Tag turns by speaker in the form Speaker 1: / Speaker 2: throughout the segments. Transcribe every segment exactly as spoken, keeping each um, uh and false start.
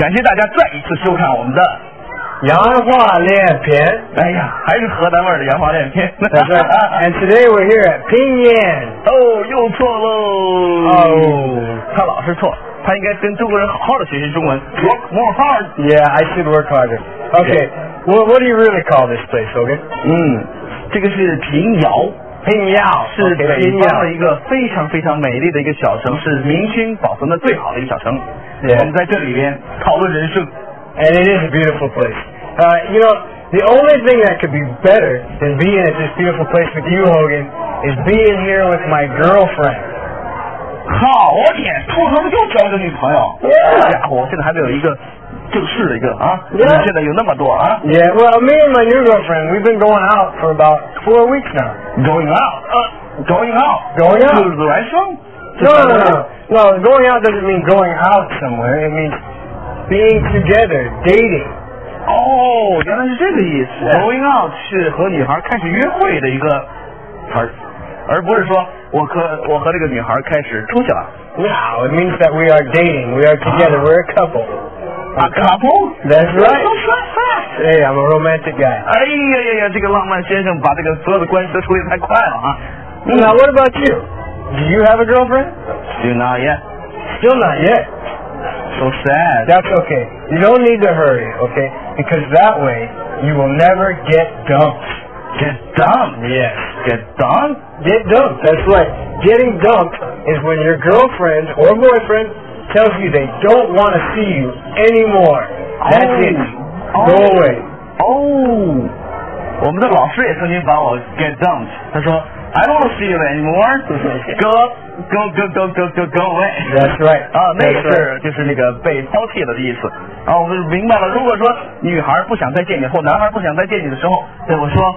Speaker 1: 感谢大家再一次收看我们的
Speaker 2: 洋话练片。
Speaker 1: 哎呀，还是河南味的洋话练片。
Speaker 2: That's right. And today we're here at Pinyin.
Speaker 1: 哦，又错喽。
Speaker 2: 哦，
Speaker 1: 他老是错，他应该跟中国人好好的学习中文。Work more hard.
Speaker 2: Yeah, I should work harder. Okay. Well, what do you really call this place, Hogan?
Speaker 1: 嗯，这个是平遥。
Speaker 2: 平遥
Speaker 1: 是北方的一个非常非常美丽的一个小城，是明星保存的最好的一个小城。
Speaker 2: Yeah.
Speaker 1: 我们在这里边讨论人生。
Speaker 2: And it is a beautiful place. Uh, you know, the only thing that could be better than being at this beautiful place with you, Hogan, is being here with my girlfriend.
Speaker 1: 好天，秃头又交一个女朋友。
Speaker 2: Yeah.
Speaker 1: 家伙，现在还没有一个正式的一个啊。
Speaker 2: Yeah.
Speaker 1: 现在有那么多啊。
Speaker 2: Yeah, well, me and my new girlfriend, we've been going out for about four weeks now.
Speaker 1: Going out? Uh, going out?
Speaker 2: Going out?
Speaker 1: 就是来生
Speaker 2: No, no, no, no. No, going out doesn't mean going out somewhere. It means being together, dating.
Speaker 1: 哦，原来是这个意思。
Speaker 2: Yeah.
Speaker 1: Going out 是和女孩开始约会的一个词儿，而不是说我和我和这个女孩开始出去了。
Speaker 2: No, it means that we are dating. We are together. We're a couple.
Speaker 1: A couple?
Speaker 2: That's right. Hey, I'm a romantic guy.
Speaker 1: 哎呀呀呀，这个浪漫先生把这个所有的关系都处理得太快了啊。
Speaker 2: Now, what about you? Do you have a girlfriend?
Speaker 1: Do not yet.
Speaker 2: Still not yet.
Speaker 1: So sad.
Speaker 2: That's okay. You don't need to hurry, okay? Because that way, you will never get dumped.
Speaker 1: Get dumped?
Speaker 2: Yes.
Speaker 1: Get dumped?
Speaker 2: Get dumped. That's right. Getting dumped is when your girlfriend or boyfriend tells you they don't want to see you anymore. That's
Speaker 1: Oh.
Speaker 2: it.
Speaker 1: Oh.
Speaker 2: Go away.
Speaker 1: 哦，我们的老师也曾经把我 get dumped。他说 I don't want to see you anymore. Go go go go go go go away.
Speaker 2: That's right.
Speaker 1: 啊，那
Speaker 2: That's
Speaker 1: 个
Speaker 2: right.
Speaker 1: 是就是那个被抛弃了的意思。啊，我们明白了。如果说女孩不想再见你，或男孩不想再见你的时候，对我说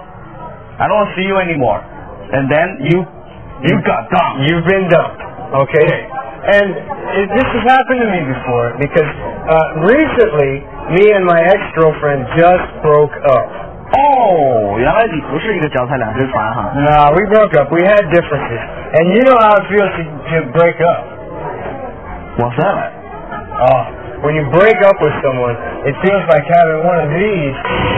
Speaker 1: I don't want to see you anymore. And then you you got dumped.
Speaker 2: You've been dumped. Okay? And it, this has happened to me before because uh, recently me and my ex-girlfriend just broke up.
Speaker 1: 哦，原来你不是一个脚踩两只船哈。
Speaker 2: No, we broke up. We had differences. And you know how it feels to, to break up.
Speaker 1: What's that?
Speaker 2: Oh, when you break up with someone, it feels like having one of these.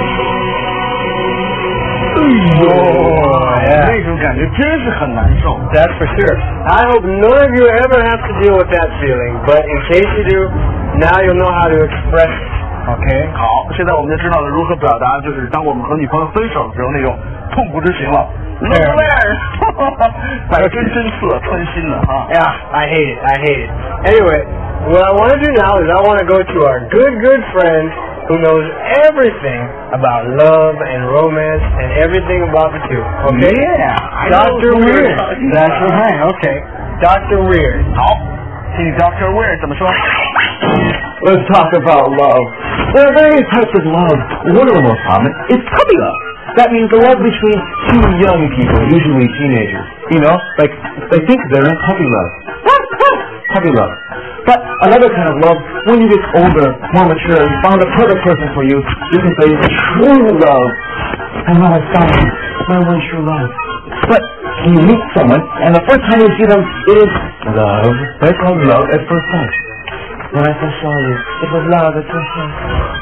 Speaker 1: 哦，
Speaker 2: yeah.
Speaker 1: 那种感觉真是很难受。
Speaker 2: That's for sure. I hope none of you ever have to deal with that feeling, but in case you do, now you'll know how to express it. Okay?
Speaker 1: 好，现在我们就知道了如何表达，就是当我们和女朋友分手的时候那种痛苦之情了。
Speaker 2: 对
Speaker 1: 百针针刺，穿心的哈。
Speaker 2: Yeah, I hate it. I hate it. Anyway, what I want to do now is I want to go to our good, good friend who knows everything about love and romance and everything about the two. Okay?
Speaker 1: Yeah, I
Speaker 2: Doctor
Speaker 1: know
Speaker 2: Weird.
Speaker 1: something.
Speaker 2: That's right. Okay. Doctor Weird.
Speaker 1: 好，听 Doctor Weird 怎么说
Speaker 3: Let's talk about love. There are various types of love. One of the most common is puppy love. That means the love between two young people, usually teenagers. You know, like they think they're in puppy love. Puppy love. But another kind of love, when you get older, more mature, and found a perfect person for you, you can say true love. I know I found my one true love. But when you meet someone, and the first time you see them, it is love. That's called love at first sight. When I first saw you, it was love at first sight.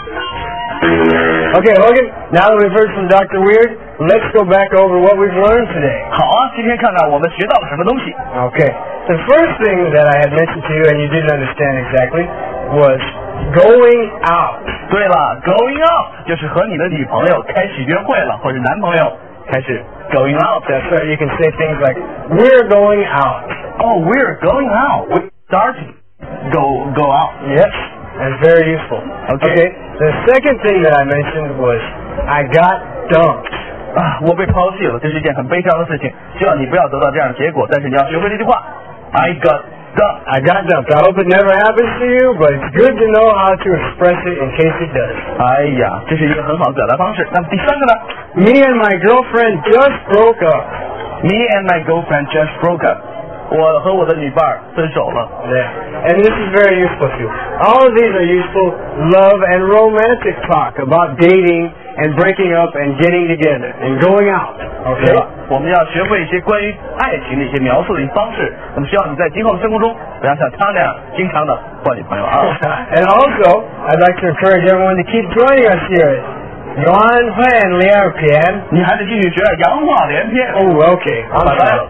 Speaker 2: Okay, Hogan, now that we've heard from Doctor Weird, let's go back over what we've learned today.
Speaker 1: 好啊，今天看看我们学到了什么东西。
Speaker 2: Okay, the first thing that I had mentioned to you and you didn't understand exactly was going out.
Speaker 1: 对了 ，going out 就是和你的女朋友开始约会了，或者男朋友开始 going out。
Speaker 2: That's right, you can say things like, we're going out.
Speaker 1: Oh, we're going out. We starting go go out.
Speaker 2: Yes, that's very useful.
Speaker 1: Okay.
Speaker 2: Okay, the second thing that I mentioned was, I got dumped.
Speaker 1: 啊，我被抛弃了，这是一件很悲伤的事情。希望你不要得到这样的结果，但是你要学会这句话 ：I got dumped.
Speaker 2: I got dumped. I hope it never happens to you, but it's good to know how to express it in case it does.
Speaker 1: 哎呀，这是一个很好的表达方式。那么第三个呢
Speaker 2: Me and my girlfriend just broke up.
Speaker 1: ？Me and my girlfriend just broke up. 我和我的女伴分手了。
Speaker 2: Yeah, and this is very useful too. All of these are useful love and romantic talk about dating and breaking up and getting together and going out.
Speaker 1: 对
Speaker 2: Okay?
Speaker 1: 了，我们要学会一些关于爱情的一些描述的方式。那么希望你在今后的生活中不要像他那样经常的换女朋友啊。
Speaker 2: And also, I'd like to encourage everyone to keep joining us here. 杨话连篇。
Speaker 1: 你还得继续学洋话连篇。
Speaker 2: Oh, okay. I'm
Speaker 1: 拜拜
Speaker 2: sorry.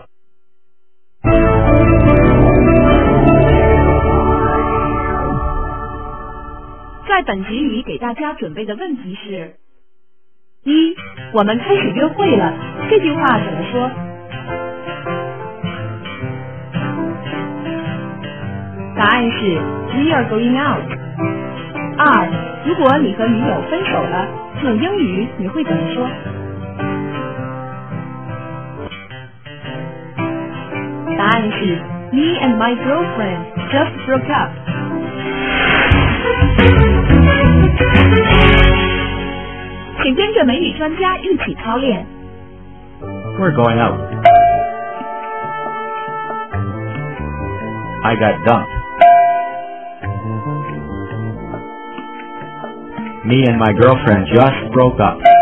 Speaker 4: 在本集里给大家准备的问题是：一，我们开始约会了，这句话怎么说？答案是 We are going out。二，如果你和女友分手了，用英语你会怎么说？答案是 Me and my girlfriend just broke up。请跟着美语专家一起操练。
Speaker 5: We're going out. I got dumped. Me and my girlfriend just broke up.